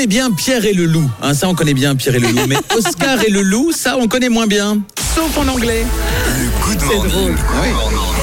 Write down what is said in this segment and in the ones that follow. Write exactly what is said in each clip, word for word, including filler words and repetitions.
bien Pierre et le loup, hein, ça on connaît bien Pierre et le loup, mais Oscar et le loup, ça on connaît moins bien, sauf en anglais. Le Good Morning. C'est drôle. Ah oui.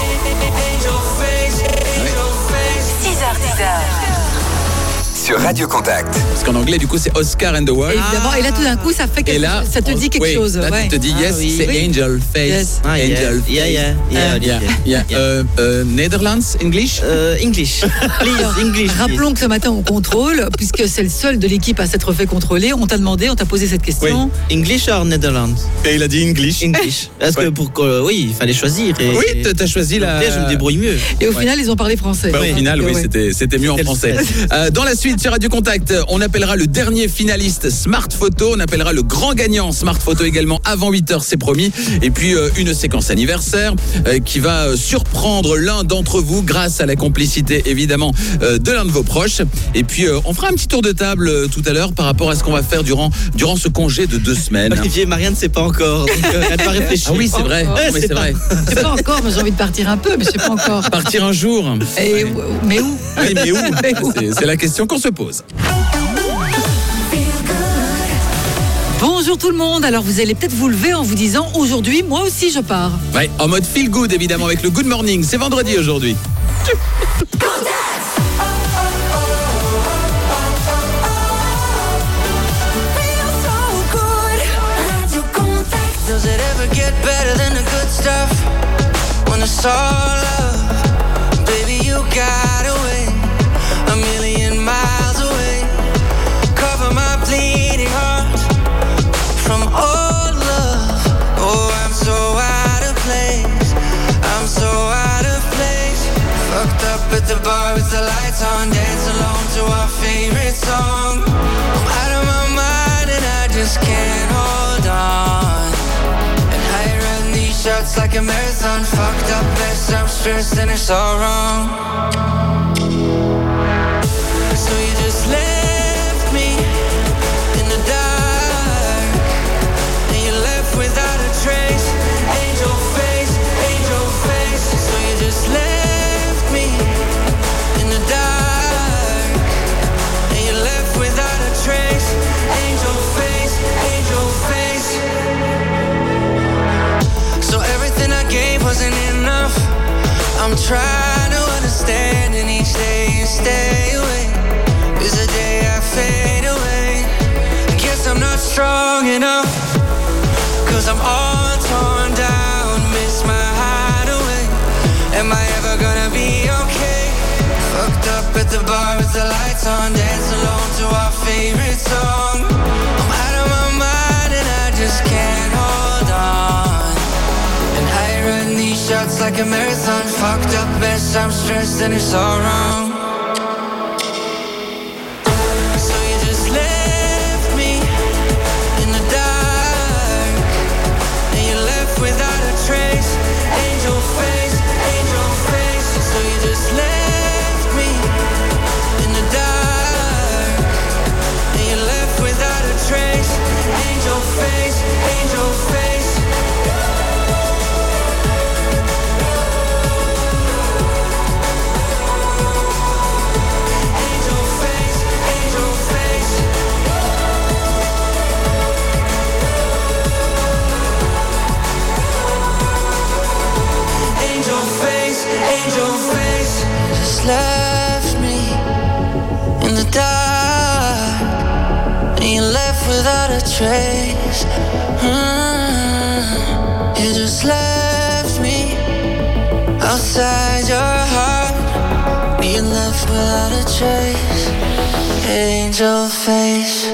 six heures dix Sur Radio Contact. Parce qu'en anglais, du coup, c'est Oscar and the World. Évidemment, et là tout d'un coup, ça fait quelque Et là, chose, ça te dit quelque oui, chose. Là, ouais. tu te dis yes, Ah, oui. c'est Oui. Angel Face. Yes. Ah, yeah. Angel Yeah, Face. yeah, yeah, Yeah, yeah, yeah. yeah. Euh, euh, Netherlands, English. Euh, English. Please, English. Rappelons que ce matin on contrôle, puisque c'est le seul de l'équipe à s'être fait contrôler. On t'a demandé, on t'a posé cette question. English or Netherlands? Et il a dit English. English. Parce Ouais. que pour que, oui, il fallait choisir. Et, Oui, t- t'as choisi la. et je me débrouille mieux. Et au Ouais. final, ils ont parlé français. Bah, au Oui. final, oui, Ouais. c'était, c'était mieux en C'était le français. stress. Euh, dans la suite, sur Radio Contact, on appellera le dernier finaliste Smart Photo. On appellera le grand gagnant Smart Photo également avant huit heures, c'est promis. Et puis, euh, une séquence anniversaire euh, qui va euh, surprendre l'un d'entre vous grâce à la complicité, évidemment, euh, de l'un de vos proches. Et puis, euh, on fera un petit tour de table euh, tout à l'heure par rapport à ce qu'on va faire durant, durant ce congé de deux semaines. Olivier, Marianne ne sait pas encore. Donc, euh, elle doit réfléchir. Ah oui, c'est vrai. Ouais, Non, mais c'est c'est pas- vrai. Je sais pas encore, mais j'ai envie de partir un peu, mais je sais pas encore. Partir un jour. Et, mais où Oui, mais où Mais où c'est, c'est la question qu'on se pose. Bonjour tout le monde. Alors vous allez peut-être vous lever en vous disant aujourd'hui, moi aussi je pars. Ouais, en mode feel good évidemment avec le Good Morning. C'est vendredi aujourd'hui. Does it ever get better than the good stuff? When it's all love, baby, you got away a million miles away. Cover my bleeding heart from old love. Oh, I'm so out of place. I'm so out of place. Fucked up at the bar with the lights on, dance alone to our favorite song. I'm out of my mind and I just can't hold on. Shots like a marathon, fucked up mess, I'm stressed and it's all wrong. So you just left me in the dark, and you left without a trace. Angel face, angel face. So you just left me in the dark, and you left without a trace. Angel face, angel face. So everything I gave wasn't enough. I'm trying to understand, and each day you stay away is the day I fade away. I guess I'm not strong enough, cause I'm all torn down, miss my hideaway. Am I ever gonna be okay? Fucked up at the bar with the lights on, dance alone to our favorite song. I'm out of my mind and I just can't hold on. Run these shots like a marathon, fucked up mess, I'm stressed and it's all wrong. So you just left me in the dark, and you left without a trace. Angel face, angel face. So you just left me in the dark, and you left without a trace. Angel face, angel face. Left me in the dark, and you left without a trace. Mm, you just left me outside your heart. You left without a trace. Angel face.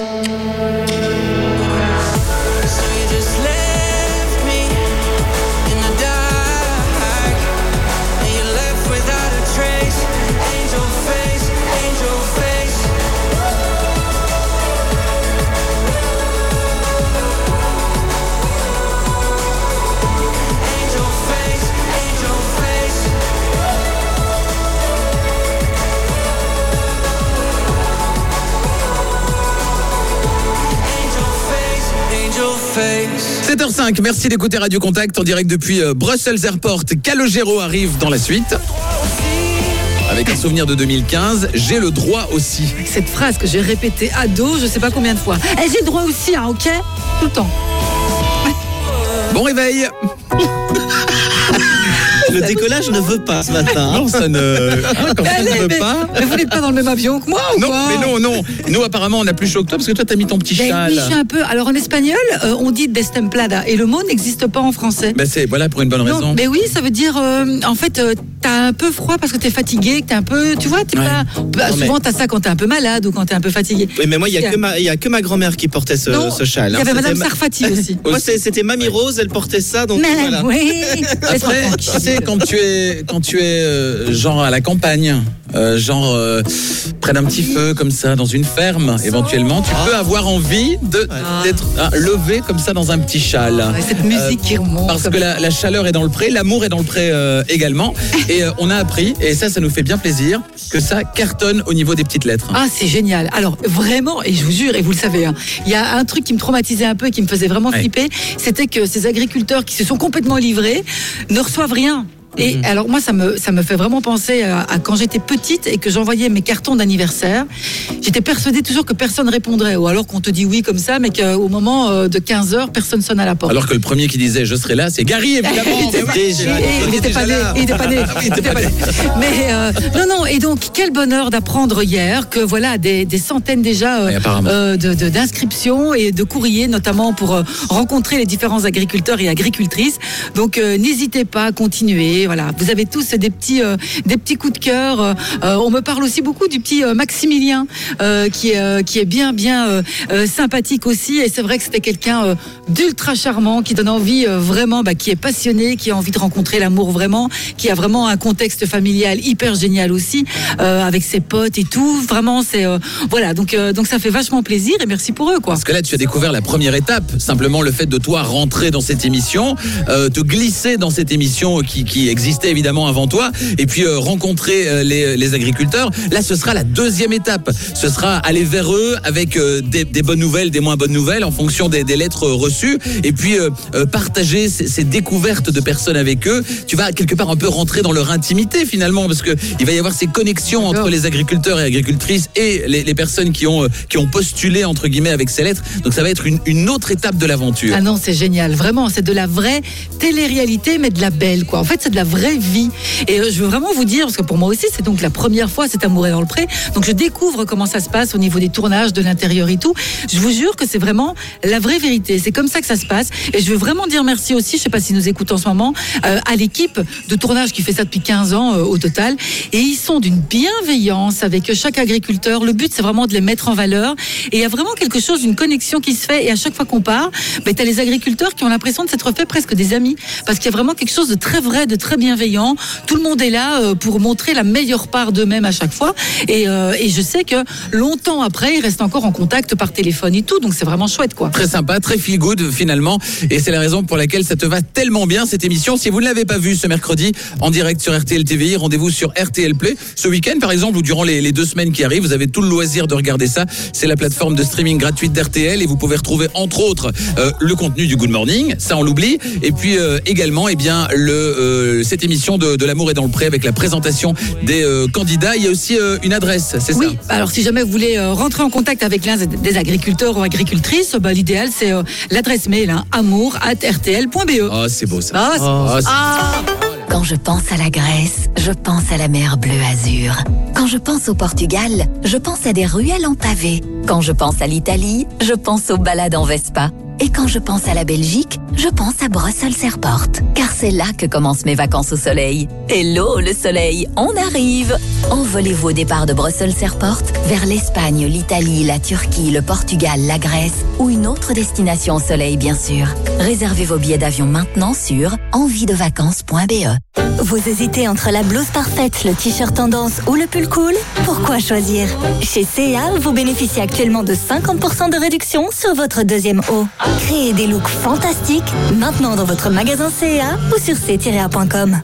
sept heures cinq, merci d'écouter Radio Contact en direct depuis euh, Brussels Airport. Calogero arrive dans la suite. avec un souvenir de deux mille quinze. J'ai le droit aussi. Cette phrase que j'ai répétée ado, je sais pas combien de fois. Eh, j'ai le droit aussi, hein, ok? Tout le temps. Bon réveil. Le décollage ne veut pas ce matin. Non, ça ne. Ah, quand ça Allez, ne veut mais, pas. mais vous n'êtes pas dans le même avion que moi ou Non, quoi? mais non, non. Nous, apparemment, on a plus chaud que toi parce que toi, t'as mis ton petit Ben châle. oui, je suis un peu. Alors en espagnol, euh, on dit destemplada et le mot n'existe pas en français. Ben c'est voilà pour une bonne Non, raison. mais oui, ça veut dire euh, en fait euh, t'as un peu froid parce que t'es fatigué, que t'es un peu, tu vois, t'es Ouais. pas. Bah, Non, mais- souvent t'as ça quand t'es un peu malade ou quand t'es un peu fatigué. Oui, mais moi, il n'y a, que ma- il y a que ma grand-mère qui portait ce, Non, ce châle. Il y hein. avait Madame C'était ma- Sarfati aussi. Moi, c'est- c'était Mamie Rose, elle portait ça, donc Mais voilà. oui. Laisse-moi Après, tranquille. tu sais, quand tu es, quand tu es euh, genre à la campagne, euh, genre euh, près d'un petit feu comme ça, dans une ferme, éventuellement, tu peux avoir envie de d'être ah, levé comme ça dans un petit châle. Ouais, cette musique qui remonte. Parce comme que ça. la, la chaleur est dans le pré, l'amour est dans le pré euh, également. Et euh, on a appris, et ça, ça nous fait bien plaisir, que ça cartonne au niveau des petites lettres. Ah, c'est génial. Alors, vraiment, et je vous jure, et vous le savez, hein, il y a un truc qui me traumatisait un peu et qui me faisait vraiment Ouais. flipper, c'était que ces agriculteurs qui se sont complètement livrés ne reçoivent rien. Et Mhm. alors moi ça me ça me fait vraiment penser à, à quand j'étais petite et que j'envoyais mes cartons d'anniversaire. J'étais persuadée toujours que personne répondrait ou alors qu'on te dit oui comme ça mais qu'au moment euh, de quinze heures personne sonne à la porte. Alors que le premier qui disait je serai là, c'est Gary évidemment. Il était pas- Déjà, Et il n'était pas né, il était pas né, Ah oui, il était pas né. Mais euh, non, non. Et donc, quel bonheur d'apprendre hier que voilà des, des centaines déjà euh, Oui, apparemment. euh, de, de- d'inscriptions et de courriers, notamment pour euh, rencontrer les différents agriculteurs et agricultrices. Donc, euh, n'hésitez pas à continuer. Voilà, vous avez tous des petits, euh, des petits coups de cœur. Euh, on me parle aussi beaucoup du petit euh, Maximilien, euh, qui est, euh, qui est bien, bien euh, euh, sympathique aussi. Et c'est vrai que c'était quelqu'un euh, d'ultra charmant, qui donne envie euh, vraiment, bah, qui est passionné, qui a envie de rencontrer l'amour vraiment, qui a vraiment un contexte familial hyper génial aussi, euh, avec ses potes et tout. Vraiment, c'est euh, voilà. Donc, euh, donc ça fait vachement plaisir et merci pour eux, quoi. Parce que là, tu as découvert la première étape, simplement le fait de toi rentrer dans cette émission, euh, te glisser dans cette émission qui, qui existait évidemment avant toi, et puis euh, rencontrer euh, les, les agriculteurs. Là, ce sera la deuxième étape. Ce sera aller vers eux avec euh, des, des bonnes nouvelles, des moins bonnes nouvelles, en fonction des, des lettres reçues, et puis euh, euh, partager ces, ces découvertes de personnes avec eux. Tu vas quelque part un peu rentrer dans leur intimité finalement, parce que il va y avoir ces connexions entre les agriculteurs et agricultrices et les, les personnes qui ont, euh, qui ont postulé entre guillemets avec ces lettres. Donc ça va être une, une autre étape de l'aventure. Ah non, c'est génial, vraiment, c'est de la vraie télé-réalité, mais de la belle, quoi. En fait, c'est de la vraie vie. Et euh, je veux vraiment vous dire, parce que pour moi aussi, c'est donc la première fois, c'est Amour est dans le pré, donc je découvre comment ça se passe au niveau des tournages, de l'intérieur et tout. Je vous jure que c'est vraiment la vraie vérité. C'est comme ça que ça se passe. Et je veux vraiment dire merci aussi, je sais pas s'ils nous écoutent en ce moment, euh, à l'équipe de tournage qui fait ça depuis quinze ans euh, au total. Et ils sont d'une bienveillance avec chaque agriculteur. Le but, c'est vraiment de les mettre en valeur. Et il y a vraiment quelque chose, une connexion qui se fait. Et à chaque fois qu'on part, ben, tu as les agriculteurs qui ont l'impression de s'être fait presque des amis. Parce qu'il y a vraiment quelque chose de très vrai, de très bienveillant. Tout le monde est là euh, pour montrer la meilleure part d'eux-mêmes à chaque fois. Et, euh, et je sais que longtemps après, ils restent encore en contact par téléphone et tout. Donc c'est vraiment chouette, quoi. Très sympa, très feel good finalement, et c'est la raison pour laquelle ça te va tellement bien cette émission. Si vous ne l'avez pas vue ce mercredi en direct sur R T L T V I, rendez-vous sur R T L Play ce week-end par exemple, ou durant les, les deux semaines qui arrivent. Vous avez tout le loisir de regarder ça. C'est la plateforme de streaming gratuite d'R T L, et vous pouvez retrouver entre autres euh, le contenu du Good Morning, ça on l'oublie, et puis euh, également eh bien le euh, cette émission de, de l'amour est dans le pré avec la présentation des euh, candidats. Il y a aussi euh, une adresse, c'est Oui, ça? alors si jamais vous voulez euh, rentrer en contact avec l'un des agriculteurs ou agricultrices, bah, l'idéal c'est euh, l'adresse mail hein, amour arobase r t l point b e. Oh, c'est beau ça. Ah, c'est- Oh, c'est- ah. Quand je pense à la Grèce, je pense à la mer bleu azur. Quand je pense au Portugal, je pense à des ruelles en pavés. Quand je pense à l'Italie, je pense aux balades en Vespa. Et quand je pense à la Belgique, je pense à Brussels Airport. Car c'est là que commencent mes vacances au soleil. Hello le soleil, on arrive! Envolez-vous au départ de Brussels Airport vers l'Espagne, l'Italie, la Turquie, le Portugal, la Grèce ou une autre destination au soleil bien sûr. Réservez vos billets d'avion maintenant sur envie de vacances point b e. Vous hésitez entre la blouse parfaite, le t-shirt tendance ou le pull cool? Pourquoi choisir? Chez C et A, vous bénéficiez actuellement de cinquante pour cent de réduction sur votre deuxième haut. Créez des looks fantastiques maintenant dans votre magasin C et A ou sur c tiret a point com.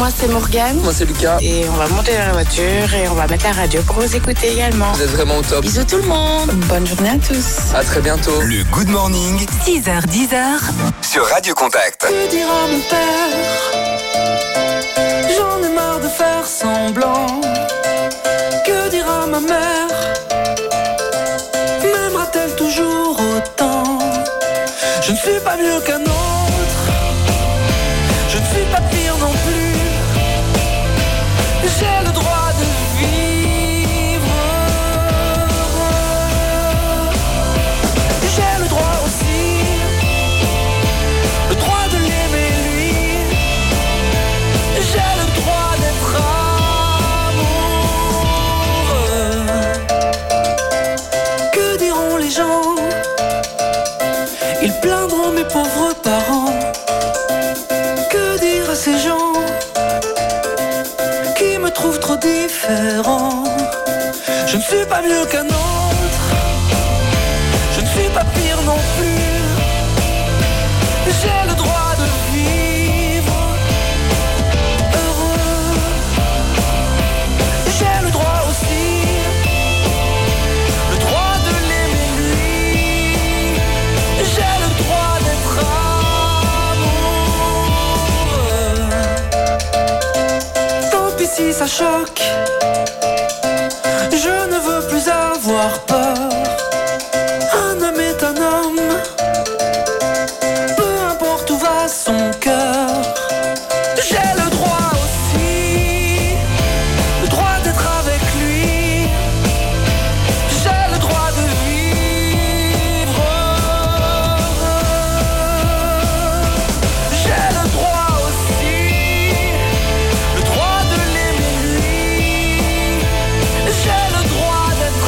Moi, c'est Morgane. Moi, c'est Lucas. Et on va monter dans la voiture et on va mettre la radio pour vous écouter également. Vous êtes vraiment au top. Bisous tout le monde. Bonne journée à tous. À très bientôt. Le Good Morning six heures dix sur Radio Contact. Que dira mon père? J'en ai marre de faire semblant. Que dira ma mère? M'aimera-t-elle toujours autant? Je ne suis pas mieux qu'un autre. Je ne suis pas pire non plus. J'ai le droit de vivre. J'ai le droit aussi, le droit de l'aimer lui. J'ai le droit d'être amoureux. Que diront les gens? Ils plaindront mes pauvres parents. Que dire à ces gens qui me trouvent trop différent? Je ne suis pas mieux qu'un autre. Je ne suis pas pire non plus. J'ai le droit de vivre heureux. J'ai le droit aussi, le droit de l'aimer lui. J'ai le droit d'être amoureux. Tant pis si ça choque. Je ne veux plus avoir peur. Un homme est un homme. Peu importe où va son cœur. J'ai le droit aussi, le droit d'être avec lui. J'ai le droit de vivre. J'ai le droit aussi, le droit de l'aimer lui. J'ai le droit d'être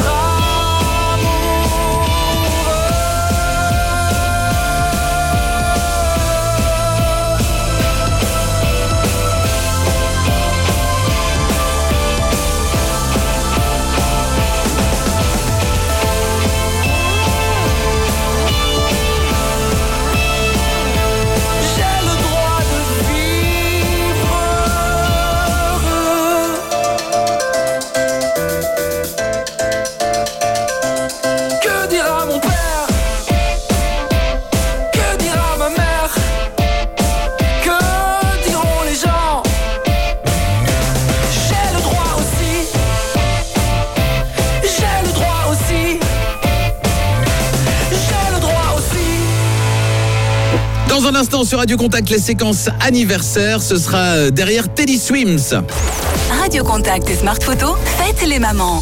Dans un instant sur Radio Contact, les séquences anniversaires, ce sera derrière Teddy Swims. Radio Contact et Smart Photo, faites les mamans.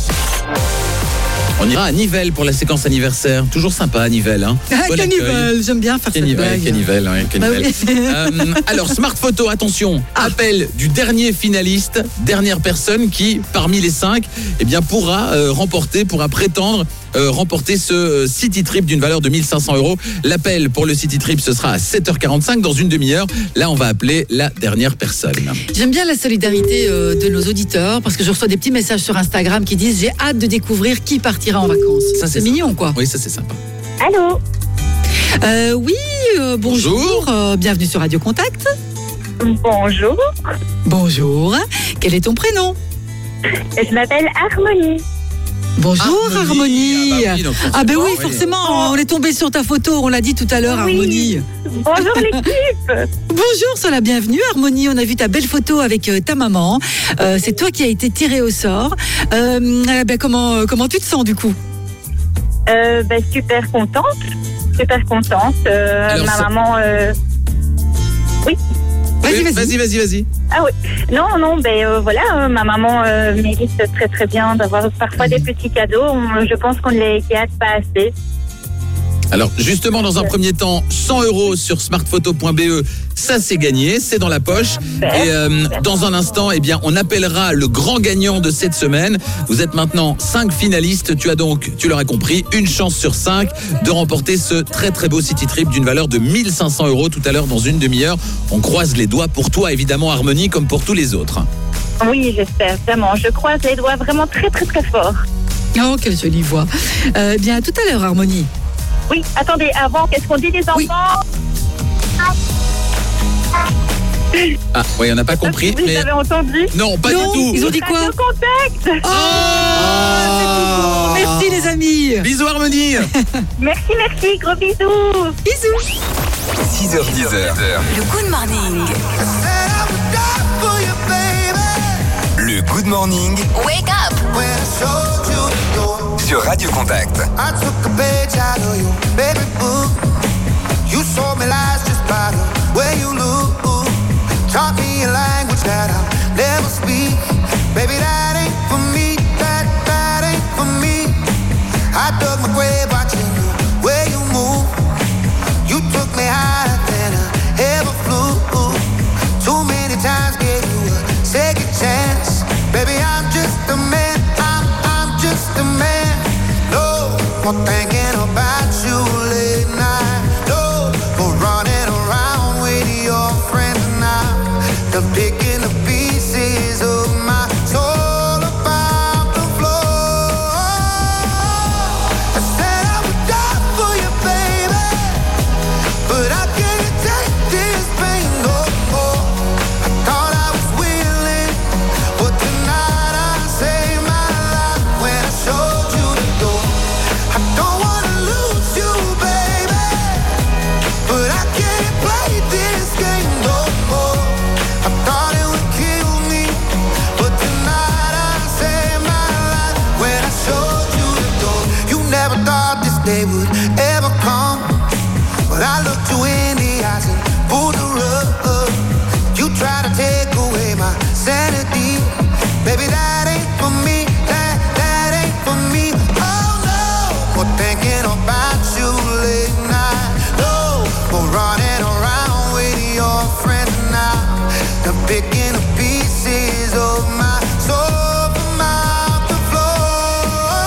On ira à Nivelles pour la séquence anniversaire. Toujours sympa à Nivelles. Hein. Ah, Bon Canivelle, j'aime bien faire cette Canivelle, blague. Canivelle, ouais, Canivelle. Bah oui. Euh, alors, Smart Photo, attention, Ah. appel du dernier finaliste, dernière personne qui, parmi les cinq, eh bien, pourra euh, remporter, pourra prétendre euh, remporter ce euh, City Trip d'une valeur de mille cinq cents euros. L'appel pour le City Trip, ce sera à sept heures quarante-cinq, dans une demi-heure. Là, on va appeler la dernière personne. J'aime bien la solidarité euh, de nos auditeurs parce que je reçois des petits messages sur Instagram qui disent j'ai hâte de découvrir qui partira en vacances. Ça, c'est c'est mignon quoi. Oui, ça c'est sympa. Allô? Euh, oui, euh, bonjour. Bonjour. euh, bienvenue sur Radio Contact. Bonjour. Bonjour. Quel est ton prénom? Je m'appelle Harmonie. Bonjour Harmonie. Ah, bah oui, donc Ah ben oui, forcément, forcément, on est tombé sur ta photo, on l'a dit tout à l'heure Oui. Harmonie. Bonjour l'équipe. Bonjour, sois la bienvenue Harmonie, on a vu ta belle photo avec euh, ta maman. Euh, c'est toi qui as été tirée au sort. Euh, eh ben, comment, euh, comment tu te sens du coup? Euh, bah, super contente. Super contente. Euh, Alors, ma ça- maman... euh, Oui. Vas-y, Oui, vas-y. vas-y, vas-y, vas-y. Ah oui. Non, non, ben euh, voilà, euh, ma maman euh, mérite très très bien d'avoir parfois des petits cadeaux. On- je pense qu'on ne les gâte pas assez. Alors justement, dans un premier temps, cent euros sur smartphoto point b e, ça c'est gagné, c'est dans la poche. Et euh, dans un instant, eh bien, on appellera le grand gagnant de cette semaine. Vous êtes maintenant cinq finalistes. Tu as donc, tu l'auras compris, une chance sur cinq de remporter ce très très beau City Trip d'une valeur de mille cinq cents euros tout à l'heure dans une demi-heure. On croise les doigts pour toi, évidemment, Harmonie, comme pour tous les autres. Oui, j'espère, vraiment. Je croise les doigts vraiment très très très fort. Oh, quelle jolie voix. Euh, bien, à tout à l'heure Harmonie. Oui, attendez, avant, qu'est-ce qu'on dit les enfants? Oui. Ah, oui, on n'a pas compris. Vous mais... avez entendu? Non, pas Non, du tout. ils ont dit quoi? Radio Contact. Oh, c'est tout bon. Merci les amis. Bisous Harmonie. Merci, merci, gros bisous. Bisous. six heures dix. Le Good Morning. Le Good Morning Wake up. sur Radio Contact. I took a page out of your baby book. You sold me lies just by the way you look. Taught me a language that I'll never speak. Baby, that ain't for me. That, that ain't for me. I dug my grave watching the way you move. You took me higher than I ever flew. Too many times gave you a second chance. Baby, I'm just a man. I'm, I'm just a man. No more thinking about you late night. No more running around with your friends now. They're picking the pieces of my soul about the floor. I said I would die for you, baby, but I can't take this pain no more. I thought I was willing, but tonight I saved my life when I showed you the door. I don't wanna lose you, baby, but I can't play this game no more. I thought it would kill me, but tonight I saved my life when I showed you the door. You never thought this day would ever come, but I looked you in the eyes and pulled the rug. You try to take away my sanity, baby, that ain't for me. That, that ain't for me. Oh no, more thinking about you late night. No, more running around with your friends now. They're picking the pieces of my soul from out the floor.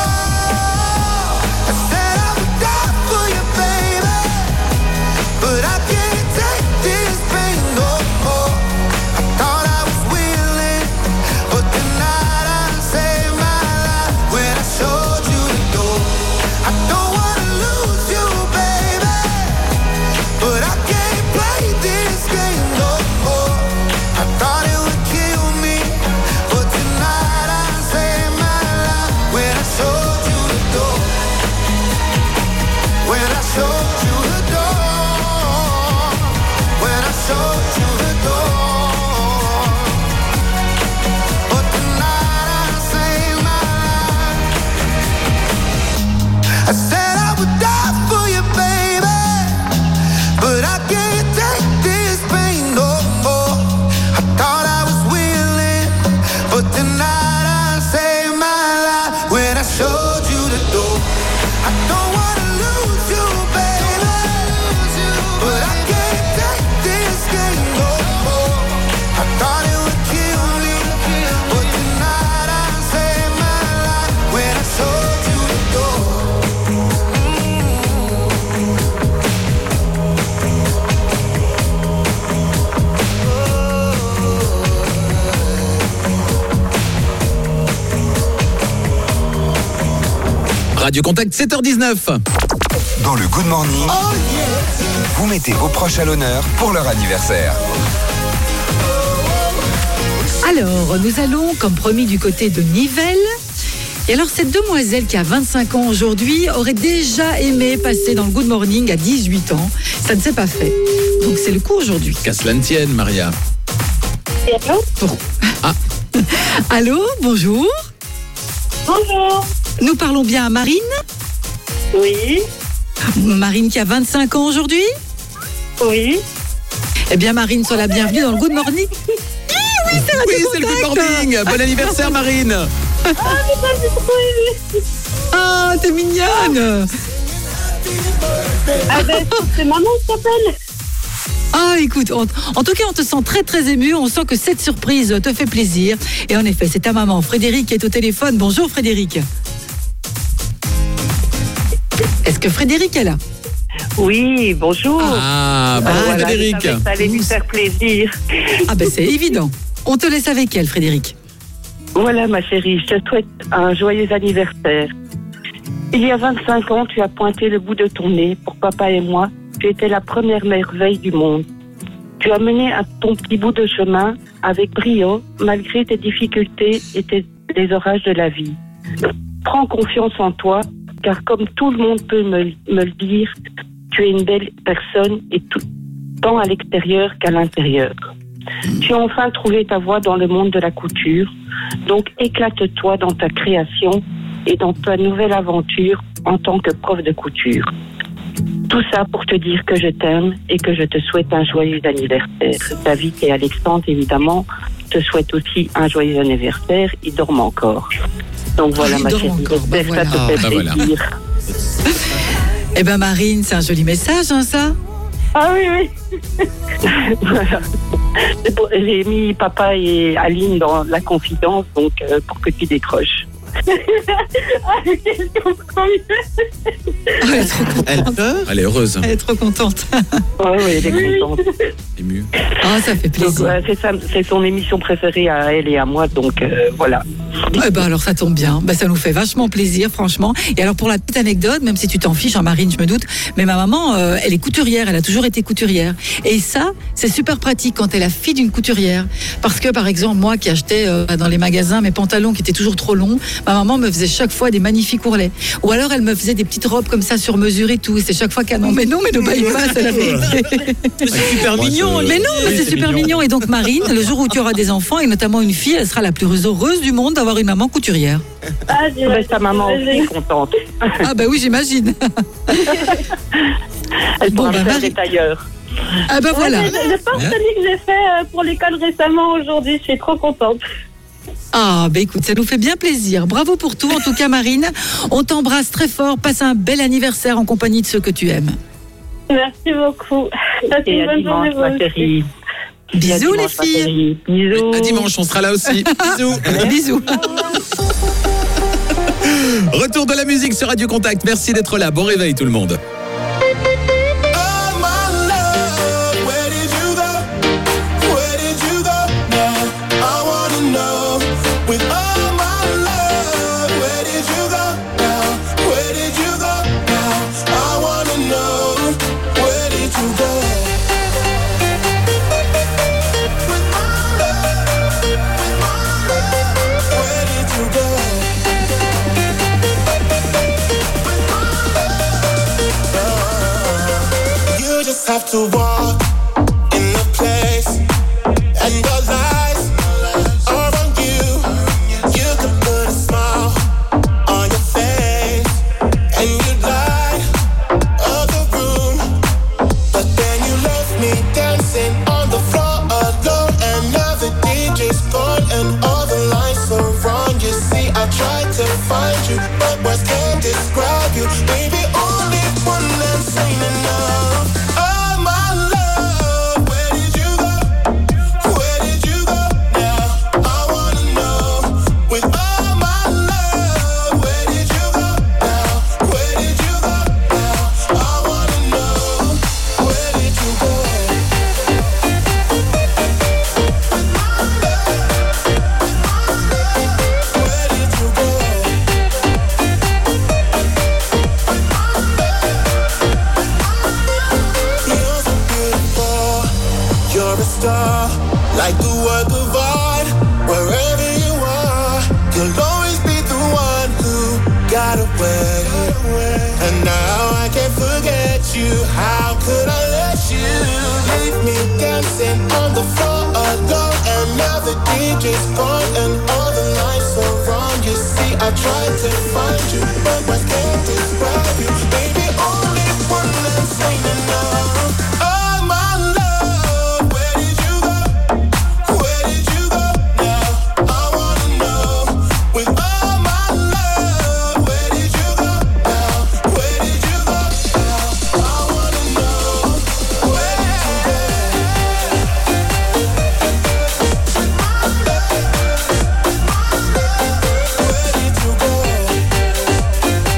I said I would die for you, baby, but I can't take this pain no more. I thought I was willing, but tonight I saved my life when I showed you the door. I don't wanna lose you, baby, but I can't play this game no more. I thought it would kill me, but tonight I saved my life when I showed you the door. When I showed you the door. When I showed you the door. But tonight I saved my life. I said I would die for you, baby, but I can't take this pain no more. I thought I was willing, but tonight I saved my life when I showed you the door. I don't wanna lose you, baby, but I can't take this game no more. I thought it would kill me, but tonight I saved my life when I showed you the door. Radio Contact, sept heures dix-neuf. Dans le Good Morning, vous mettez vos proches à l'honneur pour leur anniversaire. Alors, nous allons, comme promis, du côté de Nivelles. Et alors, cette demoiselle qui a vingt-cinq ans aujourd'hui aurait déjà aimé passer dans le Good Morning à dix-huit ans. Ça ne s'est pas fait. Donc, c'est le coup aujourd'hui. Qu'à cela ne tienne, Maria. Bon. Ah. Allô, bonjour. Bonjour. Nous parlons bien à Marine. Oui, Marine qui a vingt-cinq ans aujourd'hui. oui. Eh bien, Marine, sois la bienvenue dans le Good Morning. Oui, oui, c'est Radio Oui, c'est le Good Contact. Morning. Bon anniversaire, Marine. Ah, mais ça, j'ai trop aimé. Ah, t'es mignonne. Ah ben, c'est maman qui s'appelle. Ah, écoute, on- en tout cas, on te sent très, très ému. On sent que cette surprise te fait plaisir. Et en effet, c'est ta maman, Frédéric, qui est au téléphone. Bonjour, Frédéric. Est-ce que Frédéric est là? Oui, bonjour. Ah, bon, Ah, voilà, Frédéric. je savais que ça allait lui faire plaisir. Ah ben, c'est évident. On te laisse avec elle, Frédéric. Voilà, ma chérie, je te souhaite un joyeux anniversaire. Il y a vingt-cinq ans, tu as pointé le bout de ton nez pour papa et moi. Tu étais la première merveille du monde. Tu as mené à ton petit bout de chemin avec brio, malgré tes difficultés et tes, les orages de la vie. Prends confiance en toi, car comme tout le monde peut me, me le dire, tu es une belle personne, et tout, tant à l'extérieur qu'à l'intérieur. Tu as enfin trouvé ta voie dans le monde de la couture, donc éclate-toi dans ta création et dans ta nouvelle aventure en tant que prof de couture. Tout ça pour te dire que je t'aime et que je te souhaite un joyeux anniversaire. David et Alexandre, évidemment, te souhaitent aussi un joyeux anniversaire. Ils dorment encore. Donc voilà, ah, ma chérie, j'espère que ça te fait ah, bah plaisir. Voilà. Eh ben Marine, c'est un joli message, hein, ça. Ah oui, oui. Voilà. J'ai mis papa et Aline dans la confidence, donc euh, pour que tu décroches. Elle est trop contente. Elle pleure. Elle est heureuse. Elle est trop contente. Oui, oui, elle est contente. Émue. Ah, ça fait plaisir. Donc, euh, c'est, ça, c'est son émission préférée à elle et à moi, donc euh, voilà. Eh ben alors ça tombe bien, ben, ça nous fait vachement plaisir franchement. Et alors pour la petite anecdote, même si tu t'en fiches, hein, Marine, je me doute, mais ma maman, euh, elle est couturière, elle a toujours été couturière. Et ça, c'est super pratique quand t'es la fille d'une couturière. Parce que par exemple, moi qui achetais euh, dans les magasins mes pantalons qui étaient toujours trop longs, ma maman me faisait chaque fois des magnifiques ourlets. Ou alors elle me faisait des petites robes comme ça sur mesure et tout. Et c'est chaque fois qu'elle non, mais non, mais ne baille pas, c'est la vérité. C'est super Moi, mignon. c'est- Mais non, mais Oui, c'est c'est super mignon. mignon. Et donc Marine, le jour où tu auras des enfants, et notamment une fille, elle sera la plus heureuse du monde d'avoir une maman couturière. Ah, Ben, ta maman aussi est contente. Ah bah oui, j'imagine. Elle Bon, pourra bah, faire Marie- des tailleurs. Ah bah voilà. Le, le porte-lit que j'ai fait euh, pour l'école récemment aujourd'hui, je suis trop contente. Ah bah écoute, ça nous fait bien plaisir. Bravo pour tout, en tout cas Marine. On t'embrasse très fort. Passe un bel anniversaire en compagnie de ceux que tu aimes. Merci beaucoup. Passez Et une à bonne dimanche, journée, vous ma aussi. chérie. Bisous Et à les dimanche, ma filles. chérie. Bisous. À dimanche, on sera là aussi. Bisous. Bisous. Retour de la musique sur Radio Contact. Merci d'être là. Bon réveil tout le monde. Have to walk in the place, and your lies are on you. You could put a smile on your face, and you light up the room, but then you left me dancing on the floor alone, and now the D J's gone, and all the lights are wrong. You see, I tried to find you, but words can't describe you, baby. Only one less ain't enough. Like the work of art, wherever you are, you'll always be the one who got away. And now I can't forget you. How could I let you leave me dancing on the floor alone? And now the D J's gone and all the lights are wrong. You see, I tried to find you, but words can't describe you. Baby, only one less ain't enough. Oh my love, where did you go? Where did you go now? I wanna know. With all my love, where did you go now? Where did you go now? I wanna know. Where did you go? Where did you go?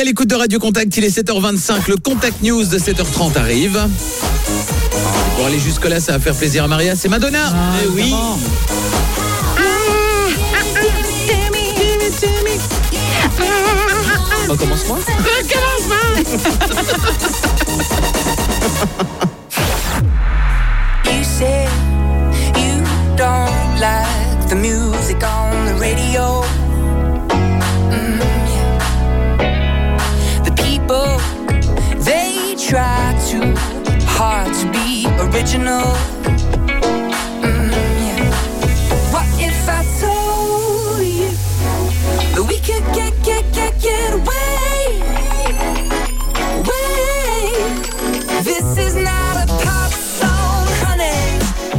à l'écoute de Radio Contact, il est sept heures vingt-cinq, le Contact News de sept heures trente arrive. Pour aller jusque-là, ça va faire plaisir à Maria, c'est Madonna. Ah, Eh oui. Recommence-moi. You say you don't like the music on the radio. Mm, yeah. The people, they try too hard to be original. Mm, yeah. What if I told you that we could get, get, get, get away? Away. This is not a pop song, honey.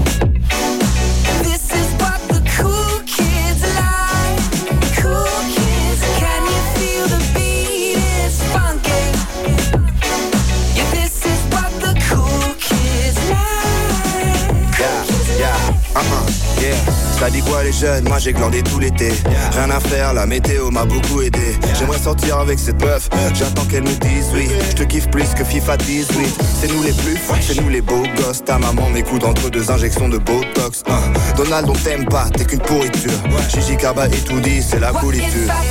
This is what the cool kids like. Cool kids, can you feel the beat is funky? Yeah, this is what the cool kids like. Yeah, yeah, uh-huh, yeah. Ça dit quoi les jeunes, moi j'ai glandé tout l'été. Rien à faire, la météo m'a beaucoup aidé. J'aimerais sortir avec cette meuf, j'attends qu'elle me dise oui. Je te kiffe plus que FIFA dix-huit. C'est nous les plus forts, c'est nous les beaux gosses. Ta maman m'écoute entre deux injections de Botox. uh. Donald on t'aime pas, t'es qu'une pourriture. Gigi Carba et tout dit, c'est la cooliture. On va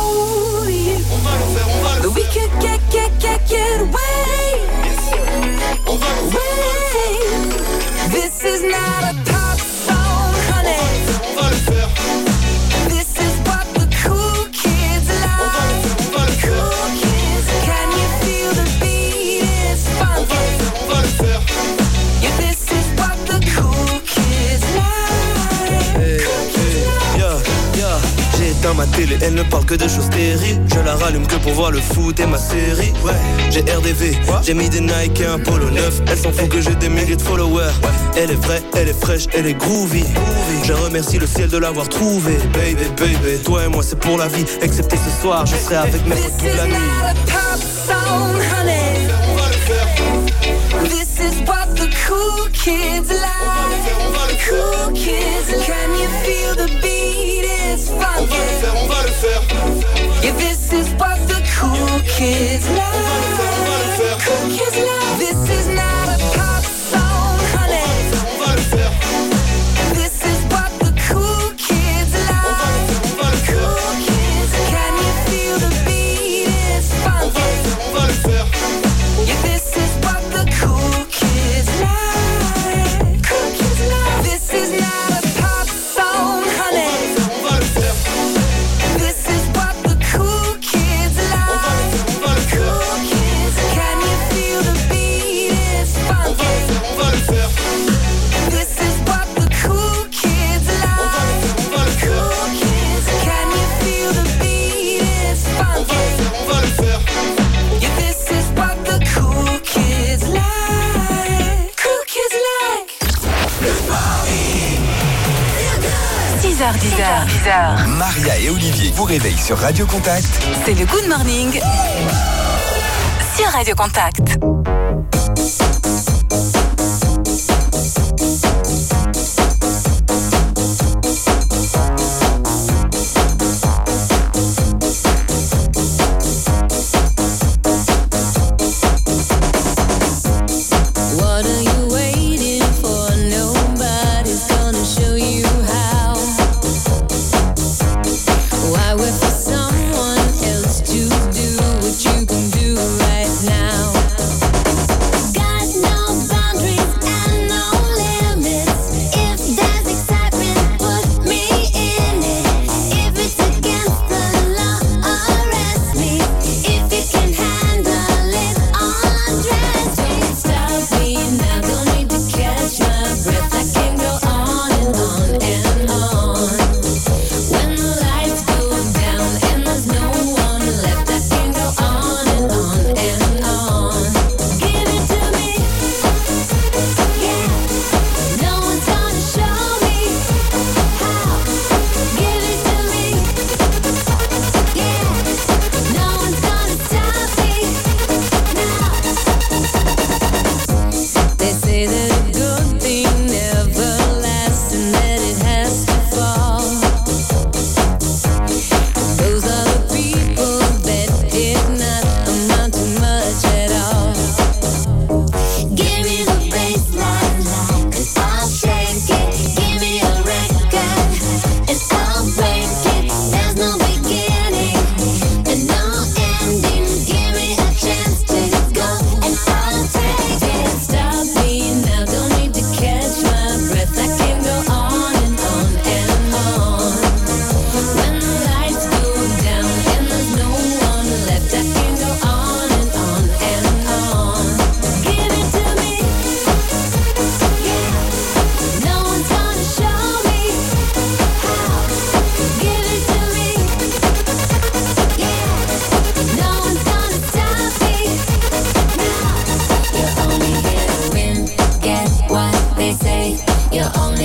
le faire, on va le faire. We could get, get, get, get away. On va le faire. This is not a pop song, honey. On va le faire. This is what the cool kids like. On va le faire, on va le faire. Cool kids, can you feel the beat is funky? On va le faire, on va le faire. Yeah, this is what the cool kids like. Hey, hey, yeah, yeah. J'ai éteint ma télé, elle ne parle que de choses terribles. Je la rallume que pour voir le foot et ma série. Ouais. J'ai R D V, j'ai mis des Nike et un polo neuf. Elle s'en fout que j'ai des milliers de followers. Elle est vraie, elle est fraîche, elle est groovy. Je remercie le ciel de l'avoir trouvée. Baby, baby, toi et moi c'est pour la vie. Excepté ce soir, je serai avec mes potes toute la nuit. Song, honey. This is what the cool kids like. Cool kids, can you feel the beat is funky? On va le faire, on va le faire. Yeah, this is what the cool kids like. Cool kids like. This is not a pop song, honey. On va le faire. This is what the cool kids like. Cool kids, can you feel the beat is funky? On va le faire. Yeah, this is what the cool kids like. Cool kids like. This is not a pop song, honey. On va le faire. This is what the cool kids like. Cool kids, can you feel the beat is funky? On va le faire. This is what the cool kids like. Cool kids, can you feel the beat is funky? On va le faire. Yeah, this is what the cool kids like. Cool kids like. six heures dix, dix heures. Maria et Olivier vous réveillent sur Radio Contact. C'est le Good Morning sur Radio Contact. What are you waiting for? Nobody's gonna show you how. Why wait for someone else to do what you can do right now?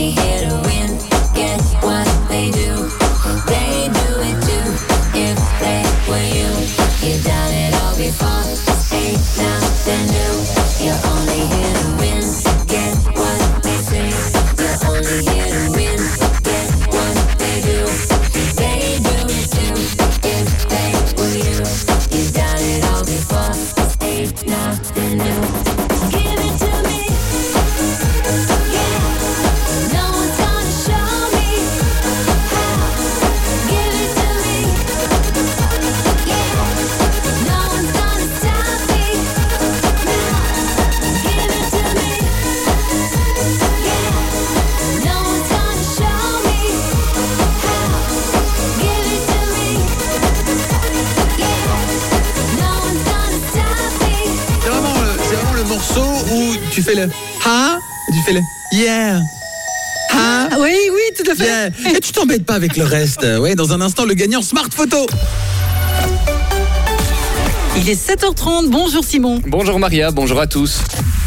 only here to win. Guess what they do? They do it too. If they were you, you've done it all before. Ain't nothing new. You're only here to win. Get what they say. You're only here to win. Get what they do. They do it too. If they were you, you've done it all before. Ain't nothing new. Give it to me. Yeah. No one's gonna show me how. Give it to me. Yeah. No one's gonna stop me now. Give it to me. Yeah. No one's gonna show me how. Give it to me. Yeah. No one's gonna stop me. C'est vraiment, le- c'est vraiment le morceau où tu fais le ha et tu fais le yeah. Ha. Oui, oui, tout à fait. Yeah. Et tu t'embêtes pas avec le reste. Ouais, dans un instant, le gagnant Smart Photo. Il est sept heures trente. Bonjour Simon. Bonjour Maria, bonjour à tous.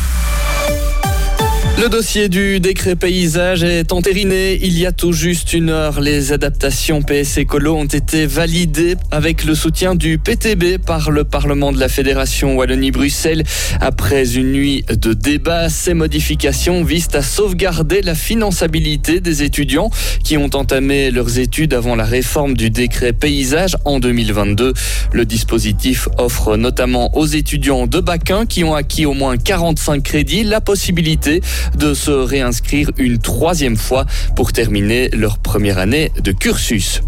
Le dossier du décret paysage est entériné. Il y a tout juste une heure, les adaptations P S Écolo ont été validées avec le soutien du P T B par le Parlement de la Fédération Wallonie-Bruxelles. Après une nuit de débat, ces modifications visent à sauvegarder la finançabilité des étudiants qui ont entamé leurs études avant la réforme du décret paysage en deux mille vingt-deux. Le dispositif offre notamment aux étudiants de bac un qui ont acquis au moins quarante-cinq crédits la possibilité de se réinscrire une troisième fois pour terminer leur première année de cursus.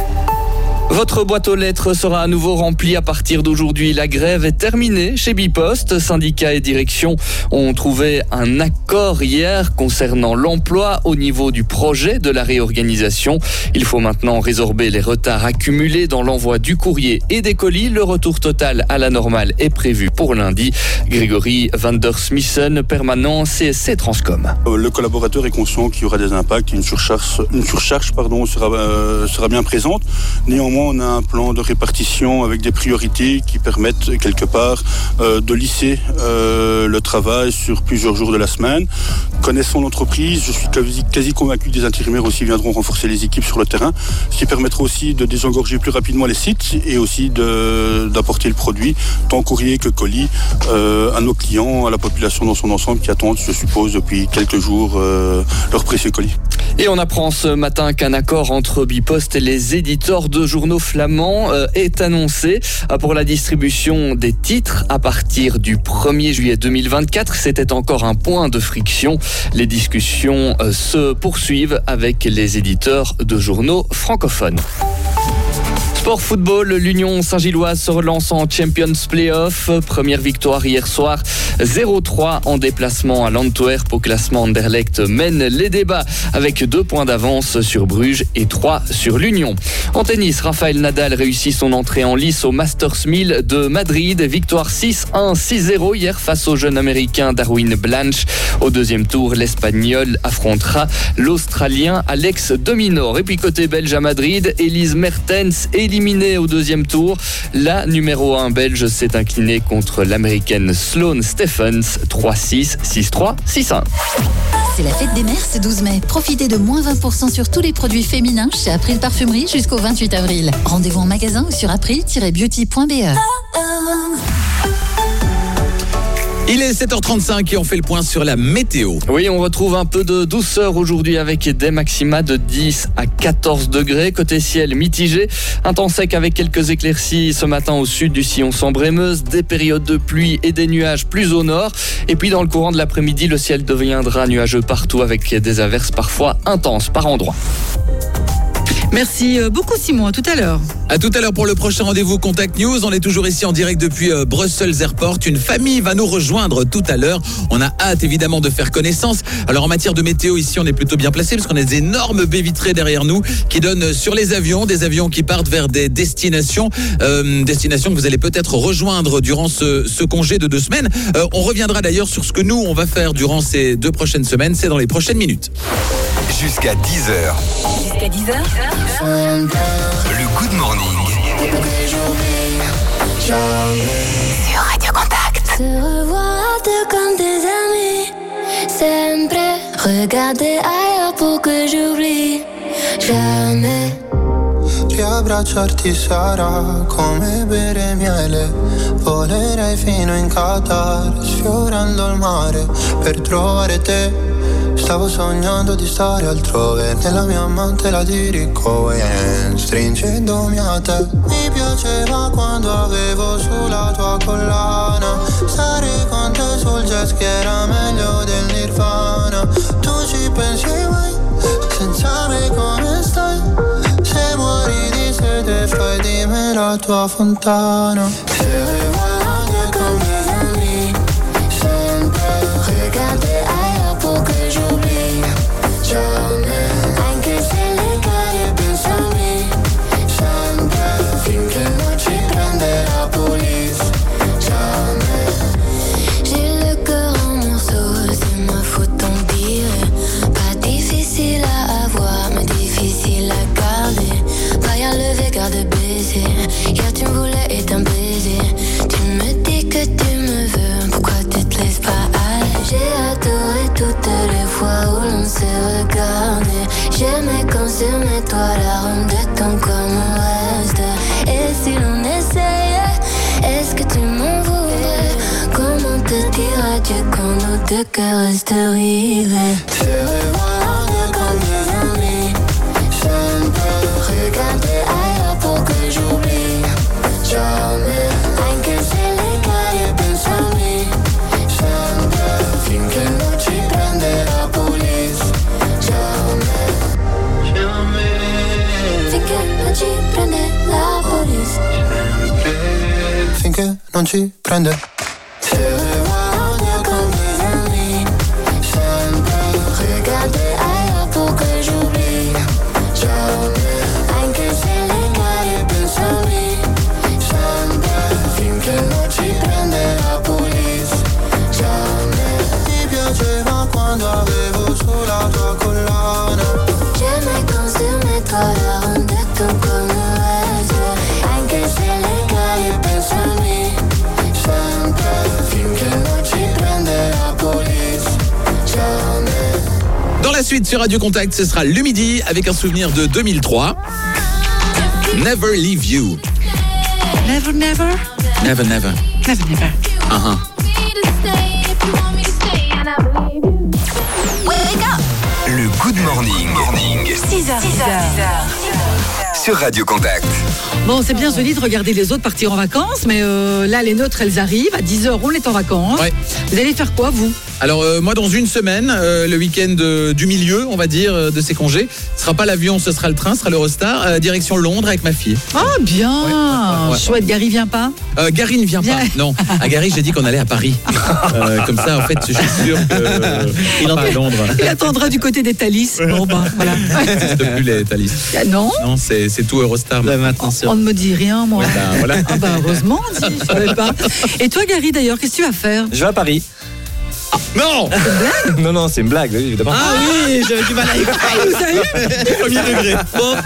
Votre boîte aux lettres sera à nouveau remplie à partir d'aujourd'hui. La grève est terminée chez Bipost. Syndicats et direction ont trouvé un accord hier concernant l'emploi au niveau du projet de la réorganisation. Il faut maintenant résorber les retards accumulés dans l'envoi du courrier et des colis. Le retour total à la normale est prévu pour lundi. Grégory van der Smissen, permanent C S C Transcom. Le collaborateur est conscient qu'il y aura des impacts, une surcharge, une surcharge pardon, sera, euh, sera bien présente. Néanmoins, on a un plan de répartition avec des priorités qui permettent quelque part euh, de lisser euh, le travail sur plusieurs jours de la semaine. Connaissant l'entreprise, je suis quasi, quasi convaincu que des intérimaires aussi viendront renforcer les équipes sur le terrain, ce qui permettra aussi de désengorger plus rapidement les sites et aussi de, d'apporter le produit, tant courrier que colis, euh, à nos clients, à la population dans son ensemble qui attendent, je suppose, depuis quelques jours euh, leurs précieux colis. Et on apprend ce matin qu'un accord entre Bipost et les éditeurs de journaux flamands euh, est annoncé euh, pour la distribution des titres à partir du premier juillet deux mille vingt-quatre. C'était encore un point de friction. Les discussions euh, se poursuivent avec les éditeurs de journaux francophones. Sport football, l'Union Saint-Gilloise se relance en Champions Playoff. Première victoire hier soir, zéro trois en déplacement à l'Antwerp. Au classement, Anderlecht mène les débats avec deux points d'avance sur Bruges et trois sur l'Union. En tennis, Rafael Nadal réussit son entrée en lice au Masters mille de Madrid. Victoire six un, six zéro hier face au jeune américain Darwin Blanche. Au deuxième tour, l'Espagnol affrontera l'Australien Alex de Minaur. Et puis côté belge à Madrid, Elise Mertens éliminée au deuxième tour. La numéro un belge s'est inclinée contre l'américaine Sloane Stephens, trois six, six trois, six un. C'est la fête des mères ce douze mai. Profitez de moins vingt pour cent sur tous les produits féminins chez April Parfumerie jusqu'au vingt-huit avril. Rendez-vous en magasin ou sur april tiret beauty point b e. Il est sept heures trente-cinq et on fait le point sur la météo. Oui, on retrouve un peu de douceur aujourd'hui avec des maxima de dix à quatorze degrés. Côté ciel mitigé, un temps sec avec quelques éclaircies ce matin au sud du sillon Sambre-et-Meuse, des périodes de pluie et des nuages plus au nord. Et puis dans le courant de l'après-midi, le ciel deviendra nuageux partout avec des averses parfois intenses par endroits. Merci beaucoup Simon, à tout à l'heure. À tout à l'heure pour le prochain rendez-vous Contact News. On est toujours ici en direct depuis euh, Brussels Airport. Une famille va nous rejoindre tout à l'heure. On a hâte évidemment de faire connaissance. Alors en matière de météo ici on est plutôt bien placé parce qu'on a des énormes baies vitrées derrière nous qui donnent sur les avions, des avions qui partent vers des destinations, euh, destinations que vous allez peut-être rejoindre durant ce, ce congé de deux semaines. Euh, on reviendra d'ailleurs sur ce que nous on va faire durant ces deux prochaines semaines. C'est dans les prochaines minutes. Jusqu'à dix heures. Jusqu'à dix heures. Le Good Morning. Sur Radio Contact. Se revoir comme des amis, sempre regarder ailleurs pour que j'oublie. Jamais. Riabbracciarti sarà come bere miele. Volerei fino in Qatar, sfiorando il mare per trovare te. Stavo sognando di stare altrove, nella mia amante la dirigo e stringendomi a te. Mi piaceva quando avevo sulla tua collana, stare con te sul jet ski era meglio del Nirvana. Tu ci pensi mai, senza me come stai? Se muori di sete fai di me la tua fontana. Se voglio con mes amis, sempre regarder ailleurs pour que j'oublie. Jamais, anche se le cade pensami, sempre finché non ci prende la police. Jamais. J'ai le cœur en morceaux, c'est ma faute tant pis. Pas difficile à avoir, mais difficile à garder. Pas à lever, garde baiser. Hier tu me voulais et t'un baiser. Tu me dis que tu me veux, pourquoi tu te laisses pas aller? J'ai adoré toutes les fois où l'on s'est regardé. J'aimais quand sur mes toits l'arôme de ton corps me reste. Et si l'on essayait, est-ce que tu m'en voudrais? Comment te dire adieu quand nos deux cœurs restent rivés? Se revoir comme des amis, sempre regarder ailleurs pour que j'oublie. Jamais, anche se le cade pensami, sempre finché non ci prende la police. Jamais, jamais, finché non ci prende la police. Finché non ci prende. Se revoir comme des amis, sempre regarder ailleurs pour que j'oublie. Jamais, anche se le cade pensami, sempre finché non ci prende la police. Jamais. Mi piaceva quando avevo sulla tua collana. J'aimais quand sur mes toits la ronde de ton corps me reste. Anche se le cade pensami, sempre finché non ci prende la police. Jamais. Dans la suite sur Radio Contact, ce sera le midi avec un souvenir de deux mille trois. Never Leave You. Never, never. Never, never. Never, never. Uh-huh. Le Good Morning. six heures. Sur Radio Contact. Bon, c'est bien joli de regarder les autres partir en vacances, mais euh, là, les nôtres, elles arrivent. À dix heures, on est en vacances. Ouais. Vous allez faire quoi, vous? Alors euh, moi dans une semaine, euh, le week-end euh, du milieu, on va dire, euh, de ces congés, ce sera pas l'avion, ce sera le train, ce sera l'Eurostar, euh, direction Londres avec ma fille. Ah bien, Ouais, ouais, ouais. chouette. Gary vient pas? Euh, Gary ne vient Viens. pas, non. À Gary, j'ai dit qu'on allait à Paris. Euh, comme ça, en fait, je suis sûr qu'il euh, il en à Londres. Il attendra du côté des Thalys. Bon, bah, voilà. Ça n'existe plus les Thalys. Ah, non, Non, c'est, c'est tout Eurostar. Là, maintenant, sur- on ne me dit rien, moi. Ouais, bah, voilà. Ah bah heureusement, si, je savais pas. Et toi, Gary, d'ailleurs, qu'est-ce que tu vas faire? Je vais à Paris. Non. Non, non, c'est une blague, oui, évidemment. Ah oui, j'avais du mal à y croire. Vous savez? Premier degré.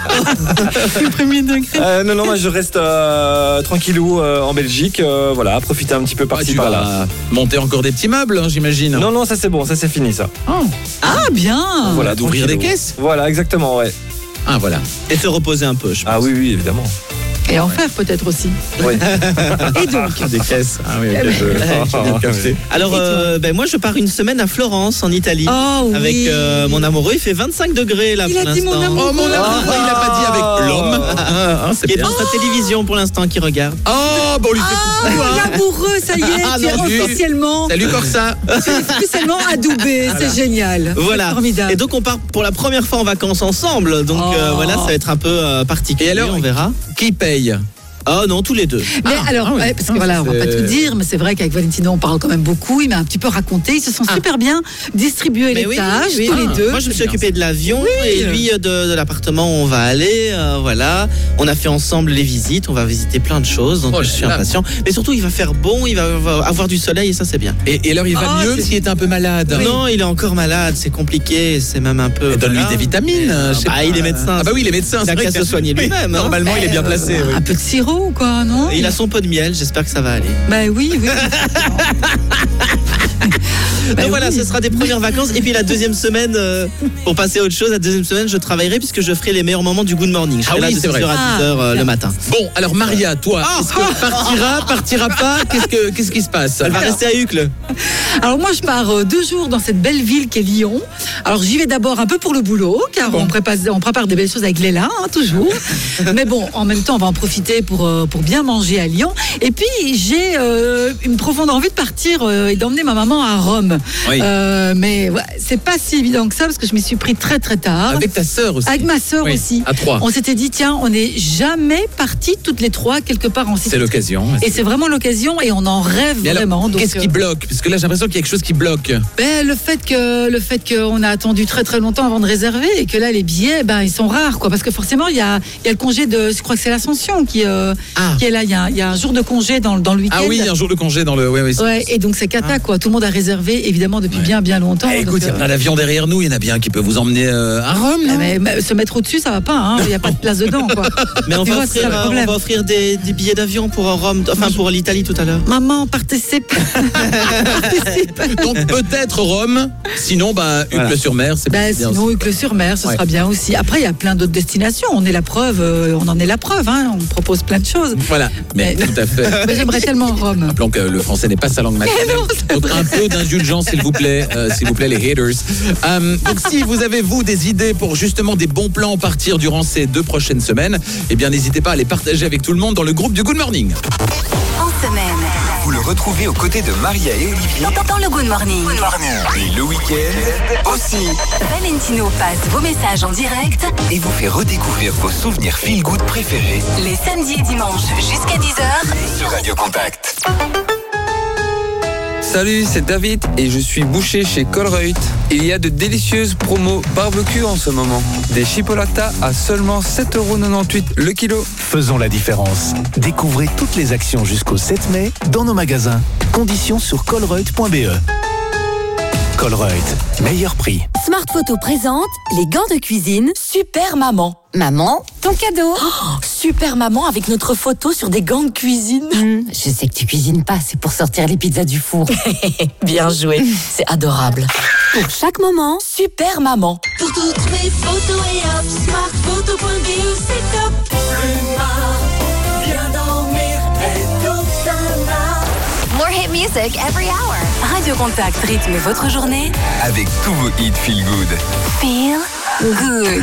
Bon. Le premier degré. Euh, non, non, moi je reste euh, tranquillou euh, en Belgique, euh, voilà, profiter un petit peu Ah, par-ci tu par-là. vas monter encore des petits meubles, hein, j'imagine. Non, non, ça c'est bon, ça c'est fini ça. Ah bien. Voilà, d'ouvrir des tranquillou. caisses. Voilà, exactement, ouais. Ah voilà. Et te reposer un peu, je pense. Ah oui, oui, évidemment. Et en faire peut-être aussi. Ouais. Et donc? Des caisses. Ah oui, Eh ok, ben, je- j'ai bien capté. Alors, euh, ben, moi, je pars une semaine à Florence, en Italie. Oh oui. Avec euh, mon amoureux. Il fait vingt-cinq degrés là Il pour a dit l'instant. mon amoureux. Oh mon amour, il l'a pas dit avec l'homme. Ah, ah, c'est Qui est bien. dans sa télévision pour l'instant, qui regarde. Oh, bon, on lui fait Ah, coucou, hein. l'amoureux, ça y est, Ah, tu es non, lui. officiellement, Salut Corsa. tu es officiellement adoubé, c'est génial. Voilà. C'est formidable. Et donc, on part pour la première fois en vacances ensemble. Donc, Oh. euh, voilà, ça va être un peu euh, particulier. Et alors, on verra. Qui paye? Ah non, tous les deux. Mais Ah, alors, ah oui. ouais, parce que Ah, voilà, on va c'est- pas tout dire, mais c'est vrai qu'avec Valentino, on parle quand même beaucoup. Il m'a un petit peu raconté. Ils se sont Ah. super bien distribués Mais les oui, tâches, oui, tous oui. les deux. Moi, je me suis C'est occupé de l'avion et lui euh, de, de l'appartement où on va aller. euh, voilà. On a fait ensemble les visites. On va visiter plein de choses. Donc, Oh, je suis là. impatient. Mais surtout, il va faire bon. Il va avoir- avoir du soleil et ça, c'est bien. Et, et alors il va Ah, mieux c'est- s'il est un peu malade. Non, il est encore malade. C'est compliqué. C'est même un peu. Et donne-lui voilà. des vitamines. Mais, je sais bah, pas. il est médecin. Ah bah oui, il est médecin. Il c'est a vrai qu'à que- se soigner Oui, lui-même. hein. Normalement, il est bien placé. oui. Un peu de sirop trop ou quoi, non? Il a son pot de miel, j'espère que ça va aller. Bah oui, oui. Donc voilà, ce sera des premières vacances. Et puis la deuxième semaine, euh, pour passer à autre chose, la deuxième semaine, je travaillerai puisque je ferai les meilleurs moments du Good Morning. Je serai Ah là oui, de c'est vrai. six heures à dix heures euh, le matin. Bon, alors Maria, toi, Oh. est-ce que partira, partira pas? Qu'est-ce que qu'est-ce qui se passe? Elle va rester à Uccle. Alors moi, je pars euh, deux jours dans cette belle ville qu'est Lyon. Alors j'y vais d'abord un peu pour le boulot, car on, prépare, on prépare des belles choses avec Léla, hein, toujours. Mais bon, en même temps, on va en profiter pour, euh, pour bien manger à Lyon. Et puis, j'ai euh, une profonde envie de partir euh, et d'emmener ma maman à Rome. Oui. Euh, mais ouais, c'est pas si évident que ça, parce que je m'y suis pris très très tard. Avec ta sœur aussi. Avec ma sœur Oui, aussi. à trois. On s'était dit, tiens, on n'est jamais partis toutes les trois quelque part en Sicile. C'est l'occasion. Et c'est vraiment l'occasion et on en rêve Mais alors, vraiment. donc, qu'est-ce qui euh, bloque? Parce que là, j'ai l'impression qu'il y a quelque chose qui bloque. ben, le fait que le fait qu'on a attendu très très longtemps avant de réserver et que là les billets ben ils sont rares quoi, parce que forcément il y a il y a le congé de, je crois que c'est l'Ascension qui euh, Ah. qui est là, il y a il y a un jour de congé dans le- dans le week-end. Ah oui, un jour de congé dans le. Ouais, ouais, c'est- Ouais, et donc c'est cata quoi, tout le monde a réservé évidemment depuis bien bien longtemps. Eh, donc, écoute, il y euh, a un avion derrière nous, il y en a bien qui peut vous emmener euh, à Rome. ah, non mais, mais se mettre au-dessus ça va pas, hein, il n'y a pas de place dedans quoi. Mais on Tu va, vois, offrir, c'est ça le euh, on problème. va offrir des, des billets d'avion pour Rome, enfin pour l'Italie tout à l'heure. Maman participe. Donc peut-être Rome, sinon bah Uccle-sur-Mer, c'est Ben, bien. sinon, Uccle-sur-Mer, ce Ouais. sera bien aussi. Après, il y a plein d'autres destinations. On est la preuve, euh, on en est la preuve. Hein. On propose plein de choses. Voilà, mais, Mais- tout à fait. Mais j'aimerais tellement Rome. Rappelons que le français n'est pas sa langue maternelle. Donc un peu d'indulgence, s'il vous plaît, euh, s'il vous plaît, les haters. Euh, donc si vous avez, vous, des idées pour justement des bons plans à partir durant ces deux prochaines semaines, eh bien n'hésitez pas à les partager avec tout le monde dans le groupe du Good Morning. En semaine, Vous le retrouvez aux côtés de Maria et Olivier. dans, dans le Good Morning. Et le week-end aussi. Valentino passe vos messages en direct Et vous fait redécouvrir vos souvenirs feel-good préférés les samedis et dimanches jusqu'à dix heures. sur Radio Contact. Salut, c'est David et je suis boucher chez Colruyt. Il y a de délicieuses promos barbecue en ce moment. Des chipolatas à seulement sept euros quatre-vingt-dix-huit le kilo. Faisons la différence. Découvrez toutes les actions jusqu'au sept mai dans nos magasins. Conditions sur colruyt point b e. Colruyt, meilleur prix. Smart Photo présente les gants de cuisine Super Maman. Maman, ton cadeau. Super Maman avec notre photo sur des gants de cuisine. Je sais que tu cuisines pas, c'est pour sortir les pizzas du four. Bien joué, c'est adorable. Pour chaque moment, Super Maman. Pour toutes mes photos et hop, smartphoto point b e, c'est top. Pluma, bien dormir et tout ça. More hit music every hour. Radio Contact rythme votre journée. Avec tous vos hits feel-good. Feel good.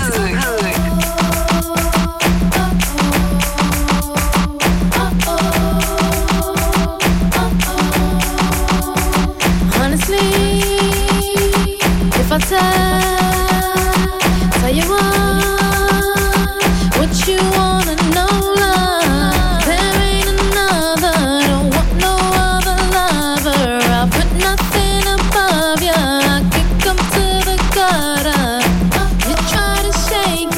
Honestly, if I tell, tell you what, what you wanna know, love, there ain't another, don't want no other lover. I put nothing above you, I kick 'em to the gutter. You try to shake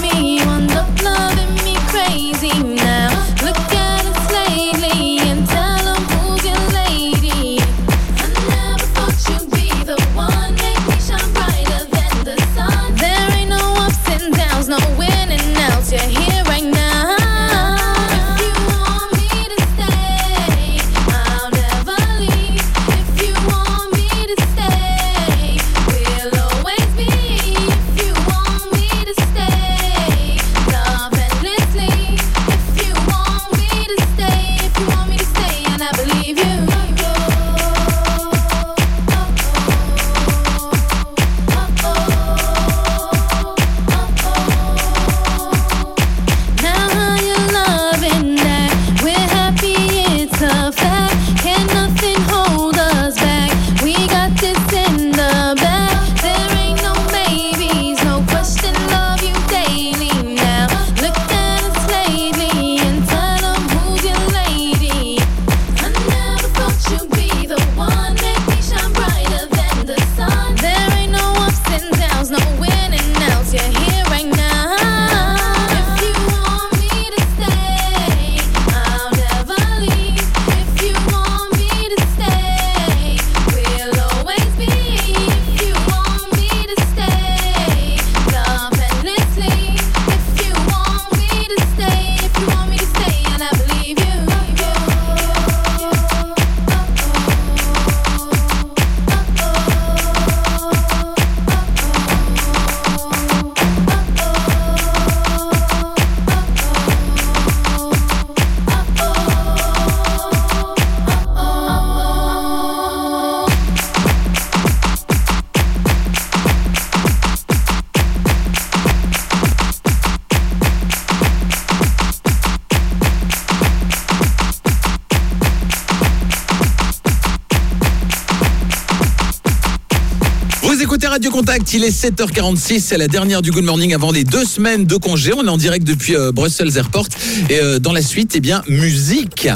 à Radio Contact, il est sept heures quarante-six, c'est la dernière du Good Morning avant les deux semaines de congé. On est en direct depuis euh, Brussels Airport et euh, dans la suite, eh bien, musique.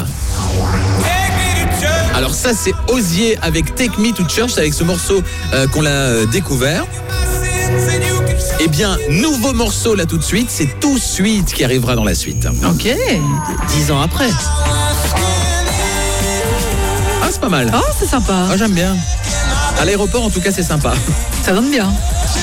Alors ça, c'est Osier avec Take Me to Church, avec ce morceau euh, qu'on l'a euh, découvert. Eh bien, nouveau morceau là tout de suite, c'est Too Sweet qui arrivera dans la suite. Ok. Dix ans après. Ah, c'est pas mal. Oh, c'est sympa. Ah, j'aime bien. À l'aéroport, en tout cas, c'est sympa. Ça donne bien.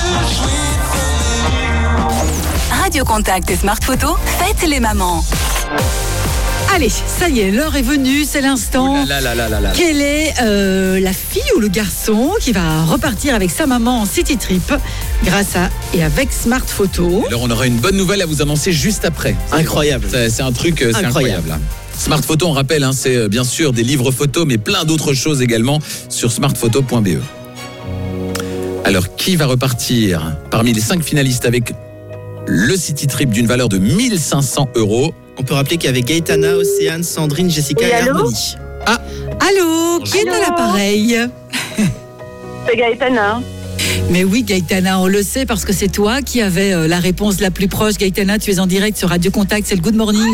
Radio Contact et Smart Photo, faites les mamans. Allez, ça y est, l'heure est venue, c'est l'instant. Ouh là là là là là. Quelle est euh, la fille ou le garçon qui va repartir avec sa maman en city trip grâce à et avec Smart Photo. Alors, on aura une bonne nouvelle à vous annoncer juste après. Incroyable. C'est, c'est un truc, c'est incroyable. incroyable. Smart Photo, on rappelle, hein, c'est bien sûr des livres photos, mais plein d'autres choses également sur smart photo point b e. Alors, qui va repartir parmi les cinq finalistes avec le city trip d'une valeur de mille cinq cents euros? On peut rappeler qu'il y avait Gaëtana, Océane, Sandrine, Jessica Oui, et allô Harmonie. Ah, Allô, qui est à l'appareil? C'est Gaëtana. Mais oui, Gaëtana, on le sait parce que c'est toi qui avais euh, la réponse la plus proche. Gaëtana, tu es en direct sur Radio Contact, c'est le Good Morning.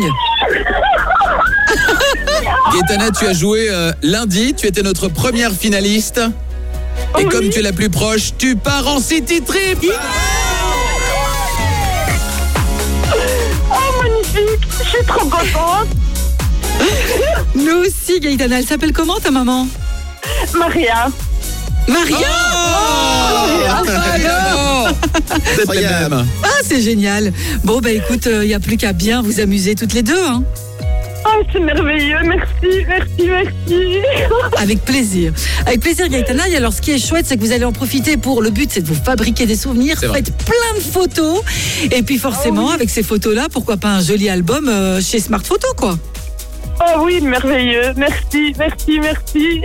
Gaëtana, tu as joué euh, lundi, tu étais notre première finaliste. Et Oui. comme tu es la plus proche, tu pars en city trip. Oh, magnifique. Je suis trop contente. Nous aussi, Gaëtana. Elle s'appelle comment ta maman? Maria. Maria. Oh, Ah, bah alors. C'est les mêmes. Ah, c'est génial. Bon, bah écoute, il n'y a plus qu'à bien vous amuser toutes les deux. Hein. Oh, c'est merveilleux. Merci, merci, merci. Avec plaisir. Avec plaisir, Gaëtana. Et alors, ce qui est chouette, c'est que vous allez en profiter pour... Le but, c'est de vous fabriquer des souvenirs. C'est vrai. Faites plein de photos. Et puis, forcément, avec ces photos-là, pourquoi pas un joli album euh, chez Smart Photo, quoi. Oh oui, merveilleux. Merci, merci, merci.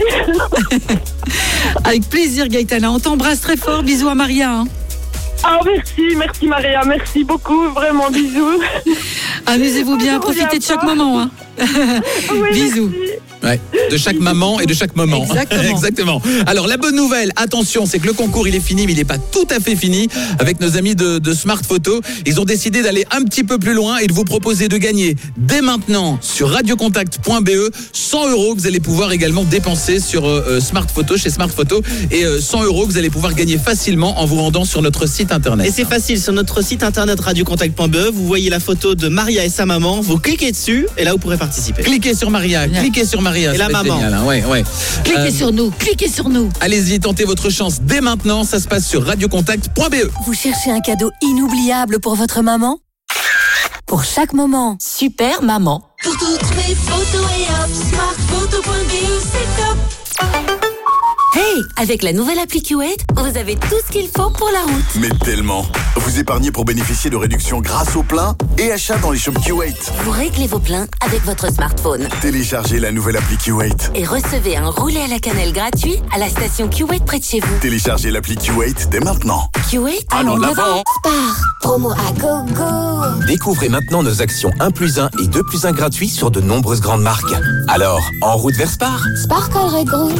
Avec plaisir, Gaëtana. On t'embrasse très fort. Bisous à Maria. Hein. Ah, merci, merci Maria. Merci beaucoup. Vraiment, bisous. Amusez-vous bien. Oh, je Profitez de reviens chaque pas. moment. Hein. Oui, Bisous. merci. Ouais, de chaque maman et de chaque moment. Exactement. Exactement. Alors la bonne nouvelle, attention, c'est que le concours il est fini, mais il n'est pas tout à fait fini. Avec nos amis de, de Smart Photo, ils ont décidé d'aller un petit peu plus loin et de vous proposer de gagner dès maintenant sur radio contact point b e cent euros que vous allez pouvoir également dépenser sur euh, Smart Photo, chez Smart Photo, et euh, cent euros que vous allez pouvoir gagner facilement en vous rendant sur notre site internet. Et c'est facile, sur notre site internet radio contact point b e, vous voyez la photo de Maria et sa maman, vous cliquez dessus et là vous pourrez participer. Cliquez sur Maria, Génial. cliquez sur Maria. Et ça la va être maman. génial, hein. Ouais, ouais. Cliquez Euh, sur nous. Cliquez sur nous. Allez-y, tentez votre chance dès maintenant. Ça se passe sur radio contact point b e. Vous cherchez un cadeau inoubliable pour votre maman? Pour chaque moment, Super Maman. Pour toutes mes photos et hop, smart photo point b e, c'est top. Hey, avec la nouvelle appli Q huit, vous avez tout ce qu'il faut pour la route. Mais tellement. Vous épargnez pour bénéficier de réductions grâce au plein et achat dans les shops Q huit. Vous réglez vos pleins avec votre smartphone Téléchargez la nouvelle appli Q huit. et recevez un roulé à la cannelle gratuit à la station Q huit près de chez vous. Téléchargez l'appli Q huit dès maintenant. Q huit, Allons de l'avant. Spar, promo à gogo. Découvrez maintenant nos actions un plus un et deux plus un gratuits sur de nombreuses grandes marques. Alors, en route vers Spar. Sparkle Red Groove.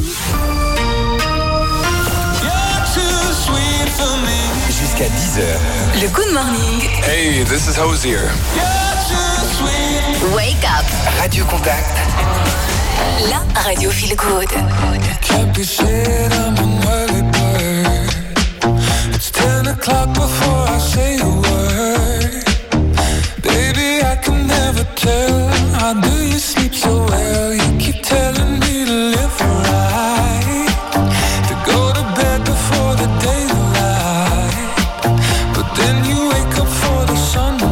Jusqu'à dix heures. Le Good Morning. Hey, this is Hosier. Wake up. Radio Contact. La radio feel good. Can't be said I'm an early bird. It's ten o'clock before I say a word. Baby, I can never tell. How do you sleep so well? You keep telling me to live right, to go to bed before the daylight. But then you wake up for the sunrise.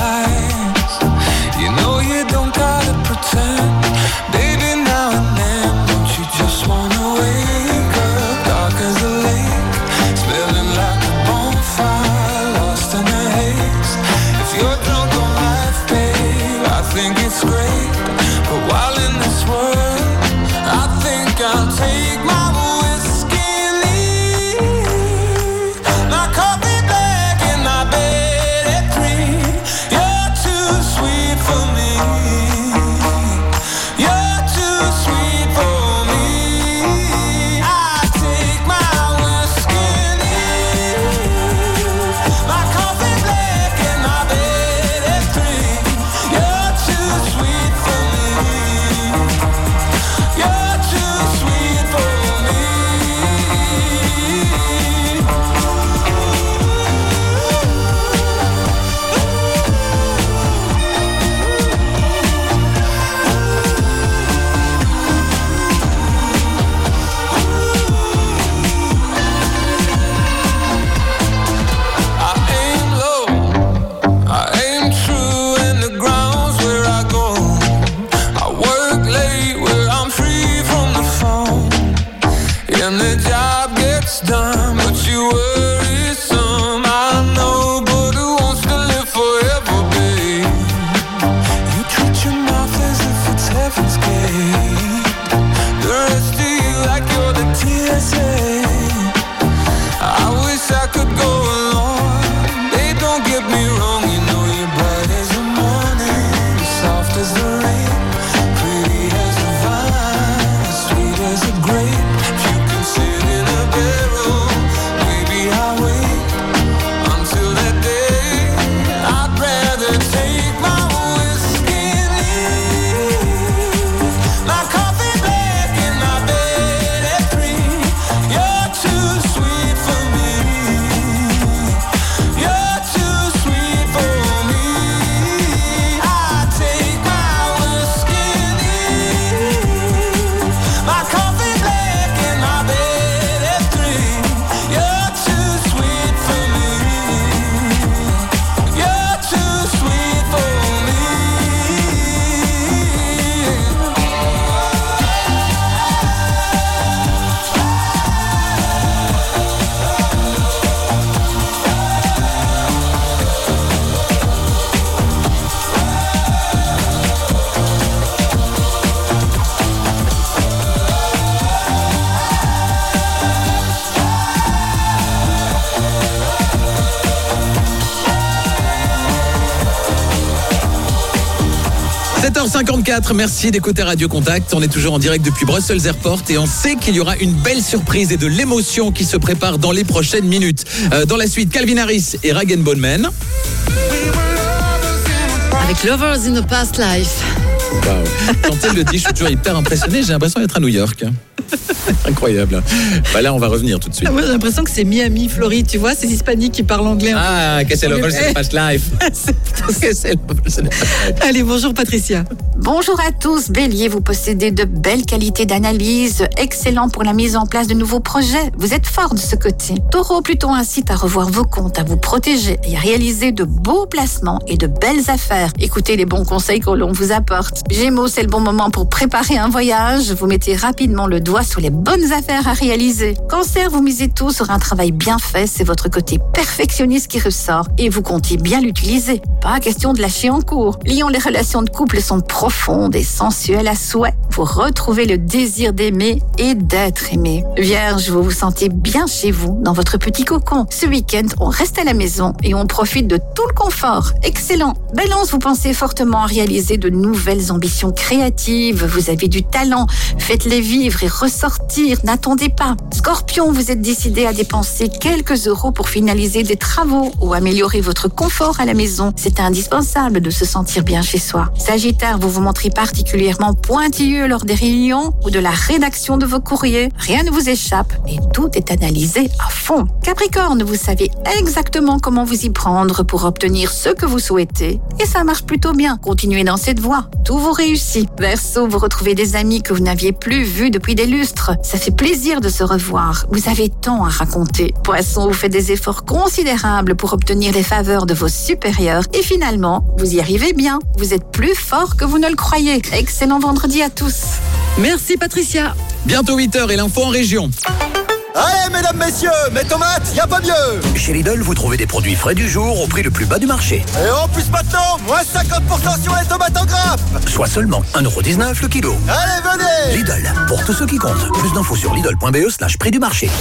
You know you don't gotta pretend. Baby, now and then, don't you just wanna wake up dark as a lake, smelling like a bonfire, lost in a haze. If you're drunk on life, babe, I think it's great. But while in the heures cinquante-quatre, merci d'écouter Radio Contact. On est toujours en direct depuis Brussels Airport et on sait qu'il y aura une belle surprise et de l'émotion qui se prépare dans les prochaines minutes. Euh, dans la suite, Calvin Harris et Rag and Bone Man. Avec Lovers in the Past Life. Waouh. Quand elle le dit, je suis toujours hyper impressionné. J'ai l'impression d'être à New York. Incroyable. Bah là, on va revenir tout de suite. Ah, moi, j'ai l'impression que c'est Miami, Floride. Tu vois, ces Hispaniques qui parlent anglais. Ah, que c'est Lovers in the Past Life. Que c'est Lovers in the Past Life. Allez, bonjour Patricia. Bonjour à tous. Bélier, vous possédez de belles qualités d'analyse, excellent pour la mise en place de nouveaux projets. Vous êtes fort de ce côté. Taureau, plutôt incite à revoir vos comptes, à vous protéger et à réaliser de beaux placements et de belles affaires. Écoutez les bons conseils que l'on vous apporte. Gémeaux, c'est le bon moment pour préparer un voyage. Vous mettez rapidement le doigt sur les bonnes affaires à réaliser. Cancer, vous misez tout sur un travail bien fait. C'est votre côté perfectionniste qui ressort et vous comptez bien l'utiliser. Pas question de lâcher en cours. Lion, les relations de couple sont profondes et sensuelles à souhait. Vous retrouvez le désir d'aimer et d'être aimé. Vierge, vous vous sentez bien chez vous, dans votre petit cocon. Ce week-end, on reste à la maison et on profite de tout le confort. Excellent. Balance, vous pensez fortement à réaliser de nouvelles ambitions créatives. Vous avez du talent. Faites-les vivre et ressortir. N'attendez pas. Scorpion, vous êtes décidé à dépenser quelques euros pour finaliser des travaux ou améliorer votre confort à la maison. C'est indispensable de se sentir bien chez soi. Sagittaire, vous vous montrez particulièrement pointilleux lors des réunions ou de la rédaction de vos courriers. Rien ne vous échappe et tout est analysé à fond. Capricorne, vous savez exactement comment vous y prendre pour obtenir ce que vous souhaitez. Et ça marche plutôt bien. Continuez dans cette voie. Tout vous réussit. Verseau, vous retrouvez des amis que vous n'aviez plus vus depuis des lustres. Ça fait plaisir de se revoir. Vous avez tant à raconter. Poisson, vous faites des efforts considérables pour obtenir les faveurs de vos supérieurs. Et finalement, vous y arrivez bien. Vous êtes plus fort que vous ne le croyez. Excellent vendredi à tous. Merci Patricia. Bientôt huit heures et l'info en région. Allez, mesdames, messieurs, mes tomates, y a pas mieux. Chez Lidl, vous trouvez des produits frais du jour au prix le plus bas du marché. Et en plus maintenant, moins cinquante pour cent sur les tomates en grappe. Soit seulement un euro dix-neuf le kilo. Allez, venez. Lidl, pour tous ceux qui comptent. Plus d'infos sur lidl.be slash prix du marché.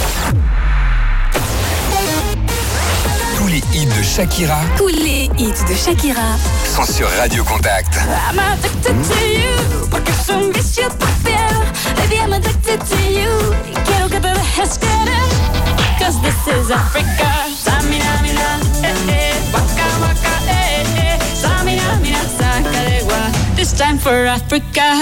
Tous les hits de Shakira Tous les hits de Shakira sont sur Radio Contact. I'm addicted to you, porque es un vicio tu piel. Baby, I'm addicted to you. Quiero que te dejes querer. Cause this is Africa. Samina, mina, eh, eh. Waka, waka, eh, eh. Samina, mina, sakalegua. This time for Africa.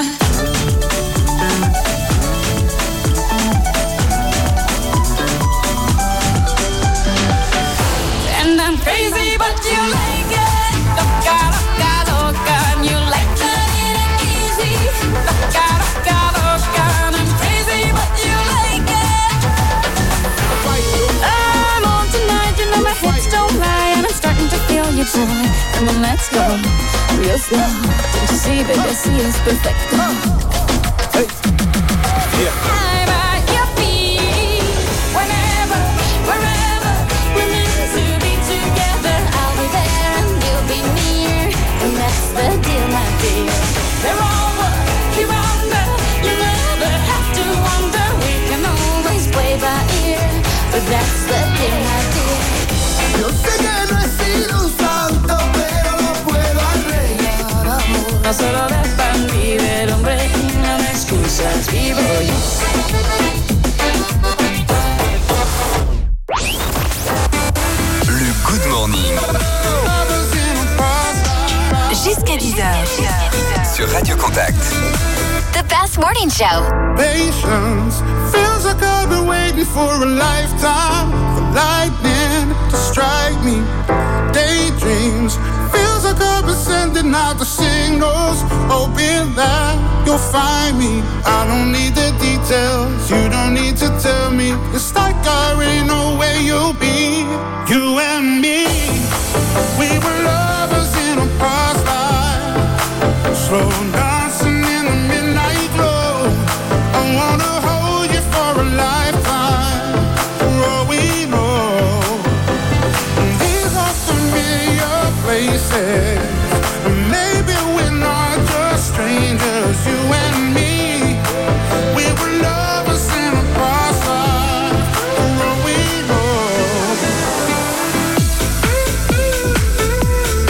And I'm crazy, but you like it. Loca, loca, loca, and you like that it ain't easy. Loca, loca, loca, and I'm crazy, but you like it. I'm on tonight, you know my hips don't lie, and I'm starting to feel you, boy. Come on, let's go, real slow. Don't you see, baby, see it's perfecto. Hey, yeah. I'm at your feet, whenever, wherever, we're meant to be together. I'll be there and you'll be near, and that's the deal, my dear. They're all what you wonder, you never have to wonder. We can always play by ear, but that's the deal, my dear. Yo sé que no he sido un santo, pero no puedo arreglar amor. No solo de pan vive el hombre y no me excusas, vivo yo. Le Good Morning. Jusqu'à dix heures. Sur Radio Contact. The best morning show. Patience feels like I've been waiting for a lifetime for lightning to strike me. Daydreams feels like I've been sending out the signals, hoping that you'll find me. I don't need the details, you don't need to tell me. It's like I already know where you'll be. You and me, we were lovers in a past life, slow dancing in the midnight glow. I wanna hold you for a lifetime, for all we know. These are familiar places,